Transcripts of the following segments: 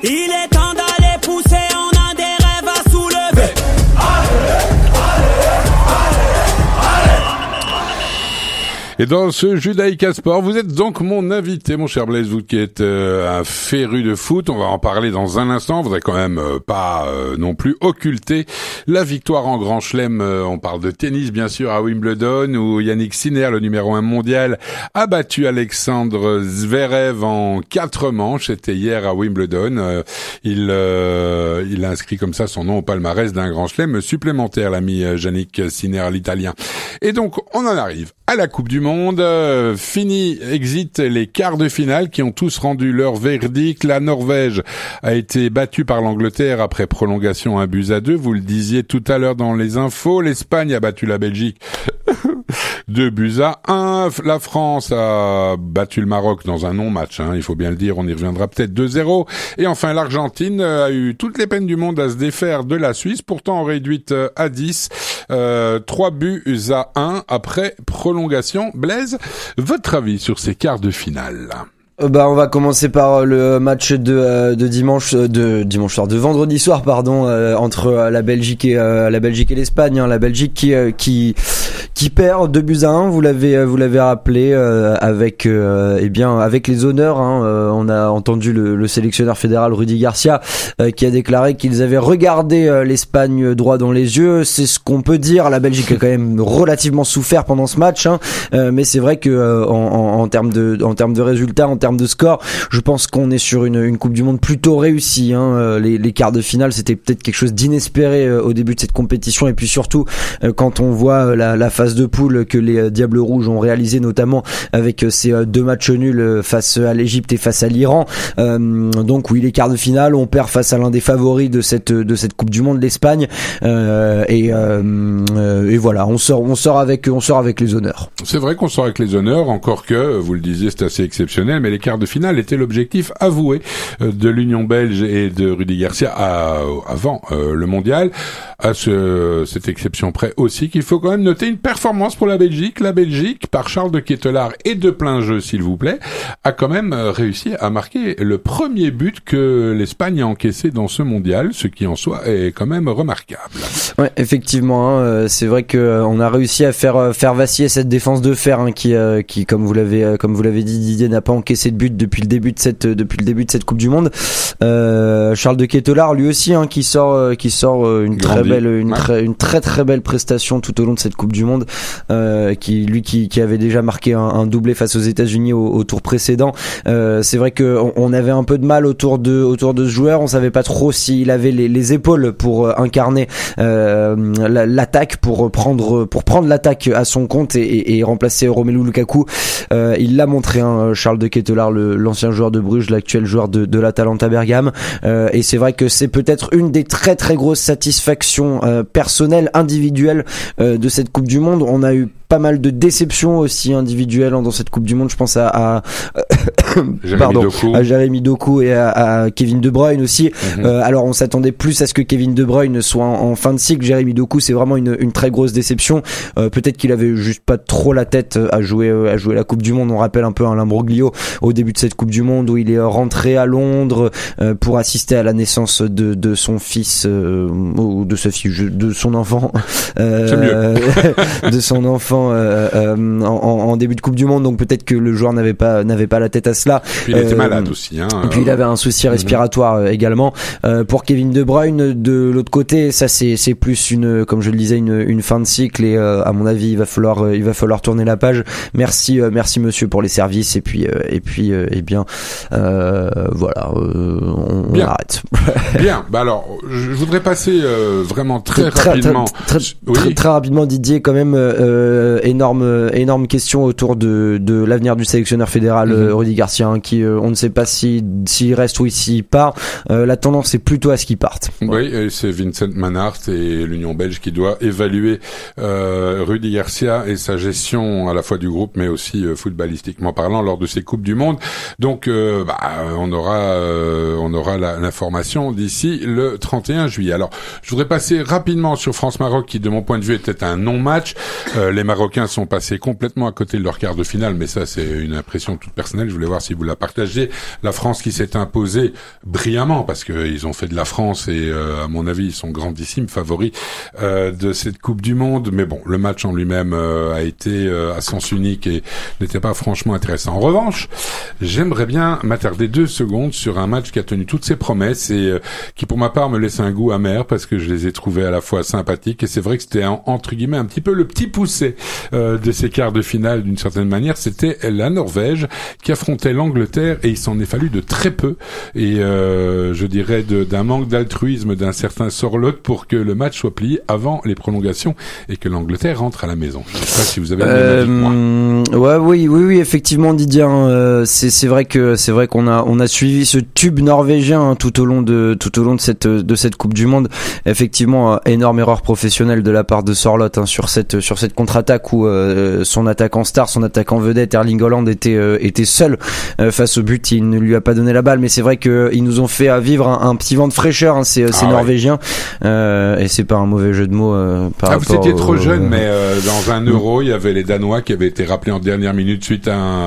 Il est temps d'aller pousser, on a des rêves à soulever. Et dans ce Judaïka Sport, vous êtes donc mon invité, mon cher Blaise, vous qui êtes un féru de foot. On va en parler dans un instant. On voudrait quand même pas non plus occulter la victoire en Grand Chelem. On parle de tennis, bien sûr, à Wimbledon, où Yannick Sinner, le numéro 1 mondial, a battu Alexandre Zverev en 4 manches. C'était hier à Wimbledon. Il a inscrit comme ça son nom au palmarès d'un Grand Chelem supplémentaire, l'ami Yannick Sinner, l'italien. Et donc, on en arrive à la Coupe du Monde. Fini, exit les quarts de finale qui ont tous rendu leur verdict. La Norvège a été battue par l'Angleterre après prolongation 1-2. Vous le disiez tout à l'heure dans les infos. L'Espagne a battu la Belgique 2-1. La France a battu le Maroc dans un non-match, il faut bien le dire, on y reviendra peut-être 2-0. Et enfin, l'Argentine a eu toutes les peines du monde à se défaire de la Suisse, pourtant réduite à 10. 3-1 après prolongation. Blaise, votre avis sur ces quarts de finale? On va commencer par le match de vendredi soir, entre la Belgique et l'Espagne, La Belgique qui perd 2-1. Vous l'avez rappelé, avec les honneurs, on a entendu le sélectionneur fédéral Rudy Garcia, qui a déclaré qu'ils avaient regardé l'Espagne droit dans les yeux. C'est ce qu'on peut dire. La Belgique a quand même relativement souffert pendant ce match, mais c'est vrai que en termes de résultats, en termes de score, je pense qu'on est sur une Coupe du Monde plutôt réussie. Les quarts de finale, c'était peut-être quelque chose d'inespéré au début de cette compétition, et puis surtout quand on voit la phase de poule que les Diables Rouges ont réalisé, notamment avec ces 2 matchs nuls face à l'Égypte et face à l'Iran. Donc oui, les quarts de finale, on perd face à l'un des favoris de cette Coupe du Monde, l'Espagne, et voilà, on sort avec les honneurs. C'est vrai qu'on sort avec les honneurs, encore que, vous le disiez, c'est assez exceptionnel, mais les quarts de finale étaient l'objectif avoué de l'Union belge et de Rudy Garcia avant le mondial. À cette exception près aussi qu'il faut quand même noter une performance pour la Belgique. La Belgique, par Charles de Ketelaar et de plein jeu, s'il vous plaît, a quand même réussi à marquer le premier but que l'Espagne a encaissé dans ce mondial, ce qui en soi est quand même remarquable. Ouais, effectivement, c'est vrai que on a réussi à faire vaciller cette défense de fer, qui comme vous l'avez dit, Didier, n'a pas encaissé de but depuis le début de cette Coupe du Monde. Charles de Ketelaar, lui aussi, qui sort une très très belle prestation tout au long de cette Coupe du Monde, qui avait déjà marqué un doublé face aux États-Unis au tour précédent. C'est vrai que on avait un peu de mal autour de ce joueur. On savait pas trop s'il avait les épaules pour incarner l'attaque, pour prendre l'attaque à son compte et remplacer Romelu Lukaku. Il l'a montré, Charles de Ketelaar, l'ancien joueur de Bruges, l'actuel joueur de l'Atalanta Bergame, et c'est vrai que c'est peut-être une des très très grosses satisfactions personnelles, individuelles, de cette Coupe du Monde. On a eu pas mal de déceptions aussi individuelles dans cette Coupe du Monde. Je pense à Jérémy Doku et à Kevin De Bruyne aussi. Alors on s'attendait plus à ce que Kevin De Bruyne soit en fin de cycle. Jérémy Doku, c'est vraiment une très grosse déception. Peut-être qu'il avait juste pas trop la tête à jouer la Coupe du Monde. On rappelle un peu l'Imbroglio au début de cette Coupe du Monde, où il est rentré à Londres pour assister à la naissance de son fils, ou de son enfant, de son enfant en début de Coupe du Monde. Donc peut-être que le joueur n'avait pas la tête à cela. Puis il était malade aussi. Et puis il avait un souci respiratoire également. Pour Kevin De Bruyne, de l'autre côté, ça c'est plus comme je le disais, une fin de cycle, et à mon avis il va falloir tourner la page. Merci monsieur pour les services, et puis voilà, on arrête. Bien. Alors je voudrais passer vraiment très rapidement. Très rapidement, Didier, quand même, énorme question autour de l'avenir du sélectionneur fédéral, Rudy Garcia, qui on ne sait pas s'il reste ou s'il part. La tendance est plutôt à ce qu'il parte. Oui, et c'est Vincent Manhart et l'Union belge qui doit évaluer Rudy Garcia et sa gestion à la fois du groupe, mais aussi footballistiquement parlant, lors de ces Coupes du Monde. Donc on aura l'information d'ici le 31 juillet. Alors je voudrais passer rapidement sur France-Maroc, qui de mon point de vue était un non-match. Les Marocains sont passés complètement à côté de leur quart de finale, mais ça c'est une impression toute personnelle. Je voulais voir si vous la partagez. La France qui s'est imposée brillamment parce que ils ont fait de la France et à mon avis ils sont grandissimes favoris de cette Coupe du Monde. Mais bon, le match en lui-même a été à sens unique et n'était pas franchement intéressant. En revanche, j'aimerais bien m'attarder 2 secondes sur un match qui a tenu toutes ses promesses et qui pour ma part me laisse un goût amer parce que je les ai trouvés à la fois sympathiques et c'est vrai que c'était entre guillemets un petit peu le petit poussé de ces quarts de finale d'une certaine manière. C'était la Norvège qui affrontait l'Angleterre et il s'en est fallu de très peu et je dirais d'un manque d'altruisme d'un certain Sorloth pour que le match soit plié avant les prolongations et que l'Angleterre rentre à la maison. Je ne sais pas si vous avez le même avis que moi. Ouais, oui, effectivement, Didier. C'est vrai qu'on a suivi ce tube norvégien tout au long de cette Coupe du Monde. Effectivement, énorme erreur professionnelle de la part de Sorloth sur cette contre-attaque où son attaquant star, son attaquant vedette Erling Haaland était seul face au but. Il ne lui a pas donné la balle, mais c'est vrai que ils nous ont fait vivre un petit vent de fraîcheur. Ces Norvégiens et c'est pas un mauvais jeu de mots. Vous étiez trop jeune, mais dans un Euro, il y avait les Danois qui avaient été rappelés en dernière minute suite à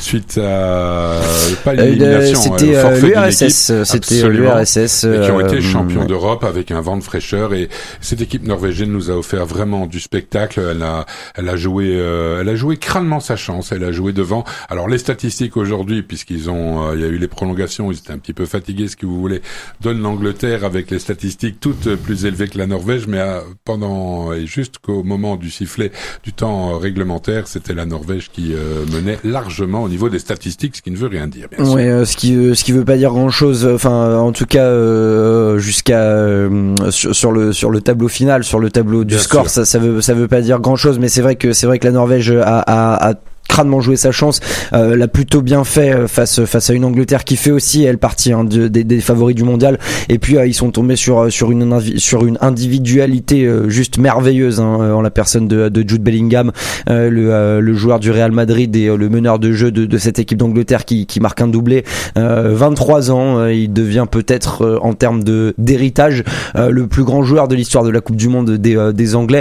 pas l'élimination, c'était l'URSS, c'était l'URSS et qui ont été champions d'Europe avec un vent de fraîcheur et cette équipe norvégienne nous a offert vraiment du spectacle. Elle a joué crânement sa chance, elle a joué devant. Alors les statistiques aujourd'hui, puisqu'il y a eu les prolongations, ils étaient un petit peu fatigués, ce que vous voulez, donnent l'Angleterre avec les statistiques toutes plus élevées que la Norvège, mais jusqu'au moment du sifflet du temps réglementaire, c'était la Norvège qui menait largement au niveau des statistiques, ce qui ne veut rien dire, bien sûr. Ouais, ce qui veut pas dire grand chose. Enfin, en tout cas, jusqu'à sur le tableau final, sur le tableau du score, ça veut pas dire grand chose. Mais c'est vrai que la Norvège a crânement joué sa chance, l'a plutôt bien fait face à une Angleterre qui fait aussi elle partie des favoris du mondial et puis ils sont tombés sur une individualité juste merveilleuse en la personne de Jude Bellingham, le joueur du Real Madrid et le meneur de jeu de cette équipe d'Angleterre qui marque un doublé. 23 ans, il devient peut-être en termes d'héritage le plus grand joueur de l'histoire de la Coupe du Monde des Anglais.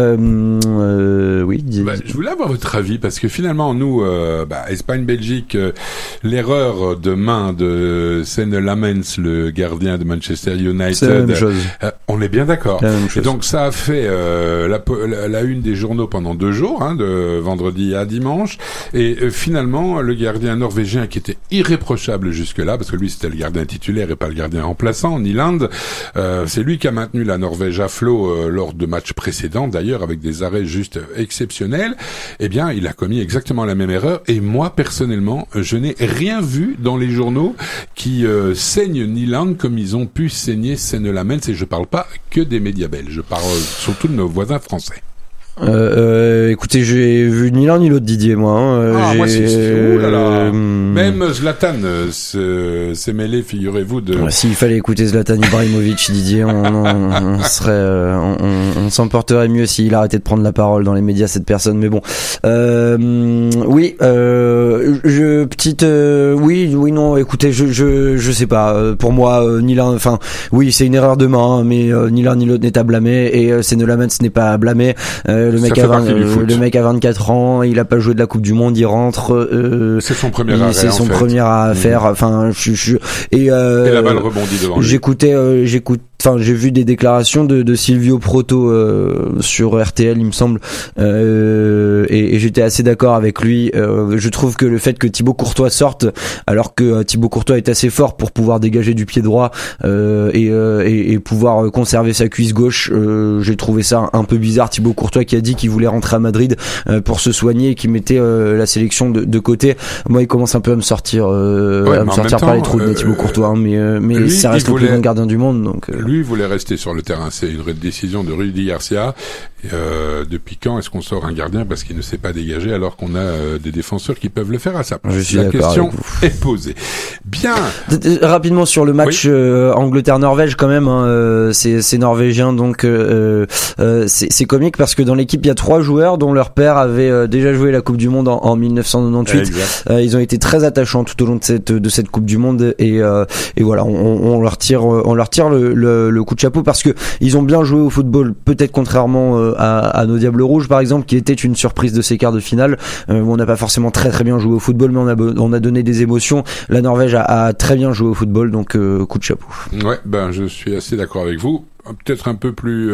Oui. Je voulais avoir votre avis parce que finalement nous, Espagne-Belgique, l'erreur de main de Senne Lammens, le gardien de Manchester United, on est bien d'accord. Et donc ça a fait la une des journaux pendant 2 jours, de vendredi à dimanche. Et finalement, le gardien norvégien qui était irréprochable jusque-là, parce que lui c'était le gardien titulaire et pas le gardien remplaçant, Nyland, c'est lui qui a maintenu la Norvège à flot lors de matchs précédents, d'ailleurs avec des arrêts juste exceptionnels. Eh bien, il a commis exactement la même erreur et moi personnellement je n'ai rien vu dans les journaux qui saignent Nyland comme ils ont pu saigner Senne Lammens et je parle pas que des médias belges, je parle surtout de nos voisins français. Écoutez, j'ai vu ni l'un ni l'autre, Didier, moi. Moi c'est oulala. Même Zlatan s'est mêlé, figurez-vous de. S'il fallait écouter Zlatan Ibrahimovic, Didier, on s'emporterait mieux s'il arrêtait de prendre la parole dans les médias, cette personne. Mais bon, oui, oui, non. Écoutez, je sais pas. Pour moi, ni l'un, enfin, oui, c'est une erreur de main, mais ni l'un ni l'autre n'est à blâmer et Senne Lammens n'est pas à blâmer. Le mec a 24 ans, il a pas joué de la Coupe du Monde, il rentre. C'est son premier arrêt. C'est son premier affaire. Enfin, et la balle rebondit devant lui. J'ai vu des déclarations de Silvio Proto sur RTL, il me semble, et j'étais assez d'accord avec lui. Je trouve que le fait que Thibaut Courtois sorte, alors que Thibaut Courtois est assez fort pour pouvoir dégager du pied droit et pouvoir conserver sa cuisse gauche, j'ai trouvé ça un peu bizarre. Thibaut Courtois qui a dit qu'il voulait rentrer à Madrid pour se soigner et qui mettait la sélection de côté. Moi, il commence un peu à me sortir par les trous de Thibaut Courtois, mais lui, ça reste le plus bon gardien du monde, donc. Lui voulait rester sur le terrain. C'est une décision de Rudy Garcia. Depuis quand est-ce qu'on sort un gardien parce qu'il ne sait pas dégager alors qu'on a des défenseurs qui peuvent le faire à sa place? La question est posée. Bien. Rapidement sur le match Angleterre-Norvège quand même. C'est norvégien, donc c'est comique parce que dans l'équipe il y a 3 joueurs dont leur père avait déjà joué la Coupe du Monde en 1998. Ils ont été très attachants tout au long de cette Coupe du Monde et voilà, on leur tire le coup de chapeau parce que ils ont bien joué au football, peut-être contrairement à nos Diables Rouges par exemple, qui était une surprise de ces quarts de finale, où on n'a pas forcément très bien joué au football, mais on a donné des émotions. La Norvège a très bien joué au football, donc coup de chapeau. Ouais, je suis assez d'accord avec vous. Peut-être un peu plus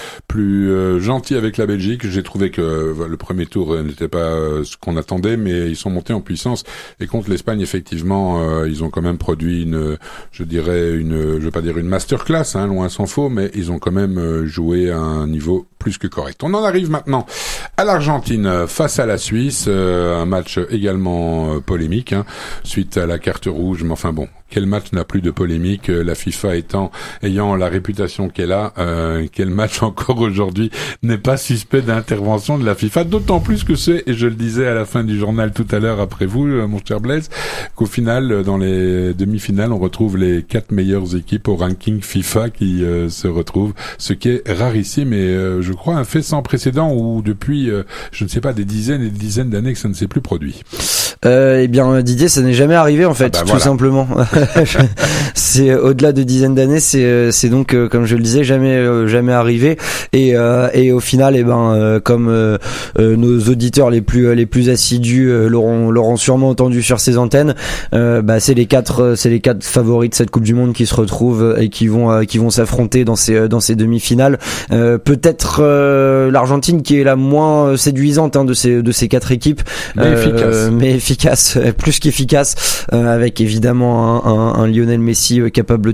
gentil avec la Belgique. J'ai trouvé que le premier tour n'était pas ce qu'on attendait, mais ils sont montés en puissance. Et contre l'Espagne, effectivement, ils ont quand même produit je veux pas dire une masterclass, hein, loin s'en faut, mais ils ont quand même joué à un niveau plus que correct. On en arrive maintenant à l'Argentine face à la Suisse, un match également polémique, hein, suite à la carte rouge. Mais enfin bon, quel match n'a plus de polémique, la FIFA ayant la réputation qu'elle a, quel match encore aujourd'hui n'est pas suspect d'intervention de la FIFA, d'autant plus que c'est, et je le disais à la fin du journal tout à l'heure après vous, mon cher Blaise, qu'au final, dans les demi-finales, on retrouve les 4 meilleures équipes au ranking FIFA qui se retrouvent, ce qui est rarissime et je crois un fait sans précédent où depuis, je ne sais pas, des dizaines et des dizaines d'années que ça ne s'est plus produit. Eh bien Didier, ça n'est jamais arrivé en fait, tout simplement. C'est au-delà de dizaines d'années, c'est donc comme je le disais jamais arrivé et au final comme nos auditeurs les plus assidus l'auront sûrement entendu sur ces antennes, c'est les quatre favoris de cette Coupe du Monde qui se retrouvent et qui vont s'affronter dans ces demi-finales. Peut-être l'Argentine qui est la moins séduisante de ces 4 équipes, mais efficace, plus qu'efficace, avec évidemment un Lionel Messi capable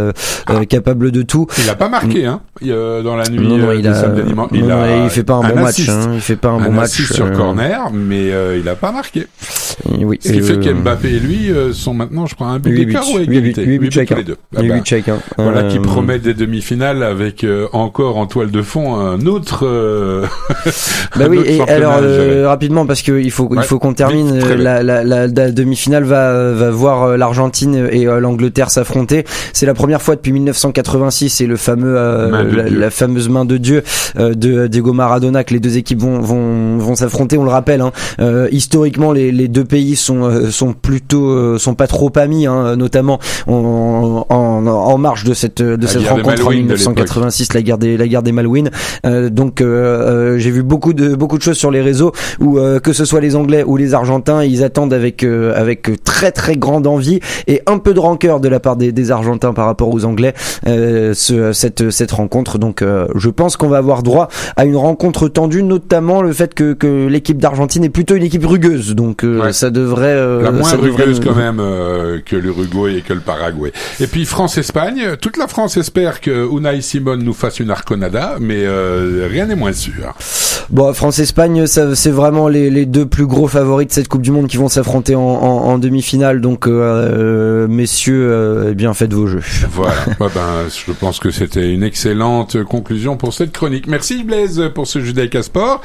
de tout. Il a pas marqué dans la nuit de samedi dimanche. Il fait pas un bon match, il fait pas un bon match sur corner, mais il a pas marqué. Oui, ce qui fait qu'Mbappé et lui sont maintenant, je crois, un but d'écart ou égalité. 8 buts chacun. 8 buts chacun. Voilà qui promet des demi-finales avec encore en toile de fond un autre. Oui, et alors rapidement parce que il faut qu'on termine. La demi-finale va voir l'Argentine et l'Angleterre s'affronter. C'est la première fois depuis 1986 et la fameuse main de Dieu de Diego Maradona que les deux équipes vont s'affronter. On le rappelle, historiquement les deux pays sont pas trop amis, notamment en marge de cette rencontre en 1986, la guerre des Malouines. Donc j'ai vu beaucoup de choses sur les réseaux où que ce soit les Anglais ou les Argentins, ils attendent avec très très grande envie et un peu de rancœur de la part des Argentins par rapport aux Anglais cette rencontre. Donc je pense qu'on va avoir droit à une rencontre tendue, notamment le fait que l'équipe d'Argentine est plutôt une équipe rugueuse. Donc ça devrait la moins rugueuse quand même que l'Uruguay et que le Paraguay. Et puis France-Espagne, toute la France espère que Unai Simon nous fasse une Arconada, mais rien n'est moins sûr. Bon, France-Espagne, c'est vraiment les deux plus gros favoris de cette Coupe du Monde qui vont s'affronter en demi-finale. Donc, messieurs, faites vos jeux. Voilà. Je pense que c'était une excellente conclusion pour cette chronique. Merci Blaise pour ce Judaïka Sport.